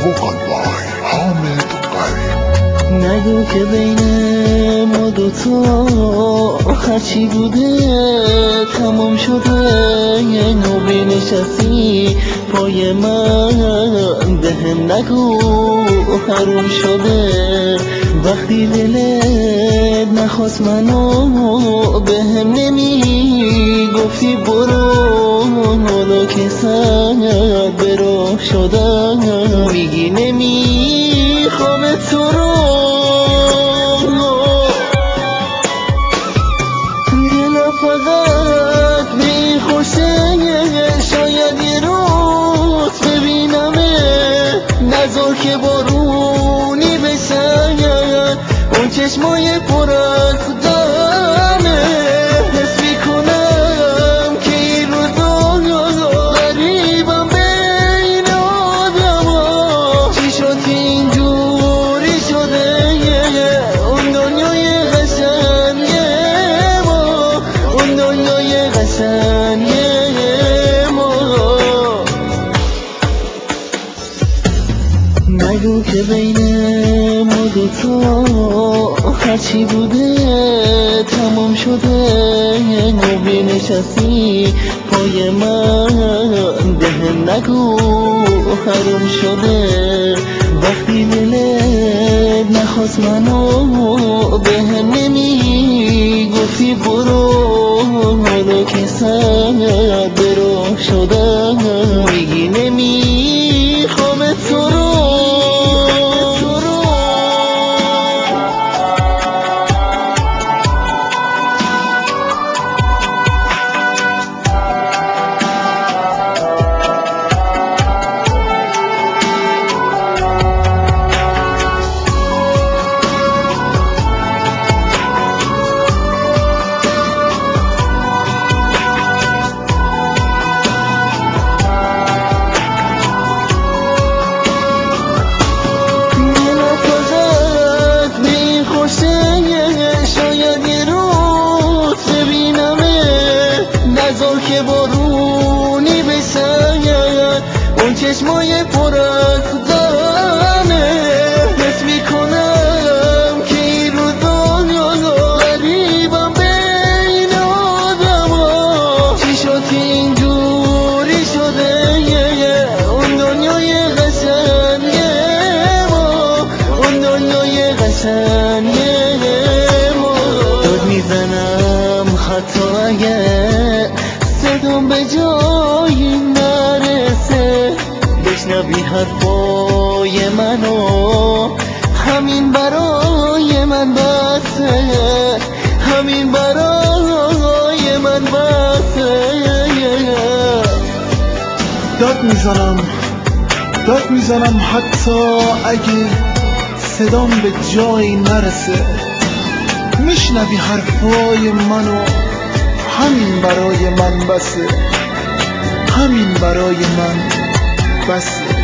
حامد قری. نگو که بین ما دوتا هرچی بوده تمام شده، یه نوبی نشستی پای من، بهم نگو حروم شده. وقتی دلت نخواست منو بهم نمیگفتی برو، حالا که سرت به راه شدم میگی نمیخوام تو رو. دلم فقط به این خوشه، شاید یه روز ببینمه، نذار که بارونی بشه اون چشمای پر از غمه. حس میکنم که این روزا غریبم بین آدما، چی شد که اینجوری شده اون دنیای قشنگه ما، اون دنیای قشنگه ما. نگو که بین ما دوتا هرچی بوده تمام شده، نوبی نشستی پای من، بهم نگو حروم شده. وقتی دلت نخواست منو بهم نمیگفتی برو، حالا که سرت به راه شدم میگی نمیخوام تو رو. شاید یه روز ببینمه، نذار که بارونی بشه اون چشمای پر از غمه. حس میکنم که این روزا غریبم بین آدما، چی شد که اینجوری شده اون دنیای قشنگه ما، اون دنیای قشنگه. داد میزنم حتی اگه صدام به جایی نرسه، بشنوی حرفای منو، همین برای من بسه، همین برای من بسه. داد میزنم حتی اگه صدام به جایی نرسه، میشنوی حرفای منو، همین برای من بسه، همین برای من بسه.